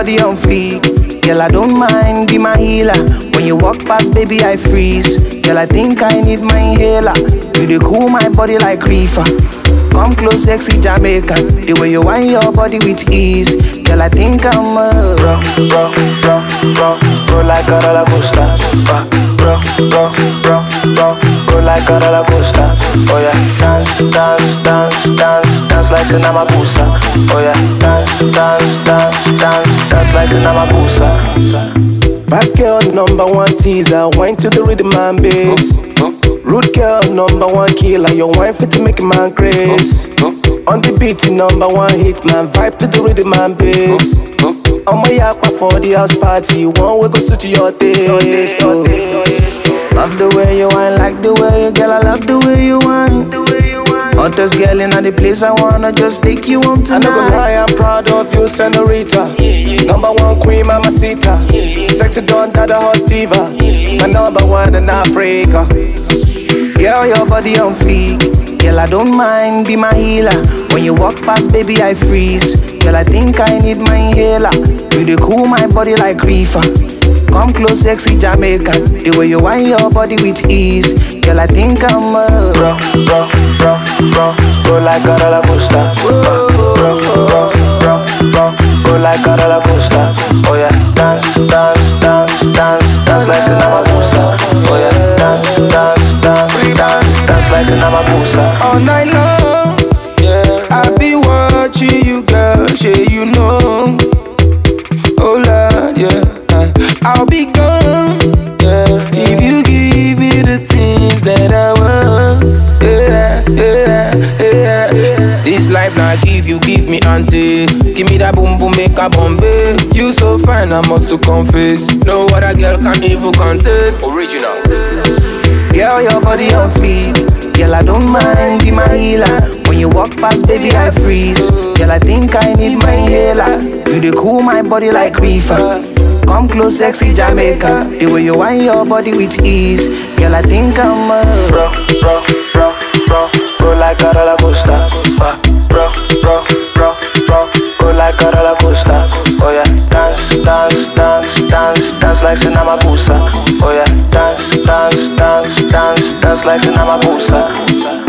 body on fleek. Girl, I don't mind, be my healer. When you walk past, baby, I freeze. Girl, I think I need my inhaler. You dey cool my body like reefer. Come close, sexy Jamaican. The way you wind your body with ease. Girl, I think I'm a roll like a roller coaster. Roll like a roller coaster. Oh yeah, dance like Sinamabusa. Oh yeah, dance like Sinamabusa. Bad girl, number one teaser, wine to the rhythm and bass. Rude girl, number one killer, your wine fit to make a man grace. On the beat, number one hit man, vibe to the rhythm and bass. On my yakpa for the house party, one way go suit your taste. Love the way you whine, like the way you, girl, I love the way you whine. Hottest girl in the place, I wanna just take you home tonight. I'm not gonna lie, I'm proud of you, senorita. Number one queen, mamacita. Sexy Don, dada, hot diva. My number one in Africa. Girl, your body on fleek. Girl, I don't mind, be my healer. When you walk past, baby, I freeze. Girl, I think I need my inhaler. You dey cool my body like reefer. Come close, sexy Jamaican. The way you wind your body with ease. Girl, I think I'm a roll like a roller coaster. Roll like a roller coaster. Oh yeah, dance like Sinamabusa. Oh yeah, dance like Sinamabusa. All night long, yeah, I be watching you, girl. Sure you know. Oh Lord, yeah, I'll be gone, yeah, if you give me the things that I want. Yeah. This life now give me auntie. Give me that boom boom, make a Bombay. You so fine, I must to confess. No other girl can even contest. Original. Girl, your body on fleek. Girl, I don't mind, be my healer. When you walk past, baby, I freeze. Girl, I think I need my inhaler. You dey cool my body like reefer. Come close, sexy Jamaica. The way you wind your body with ease. Girl, I think I'm a roll like a roller coaster. Roll like a roller coaster. Oh yeah, dance like Sinamabusa. Oh yeah, dance like Sinamabusa.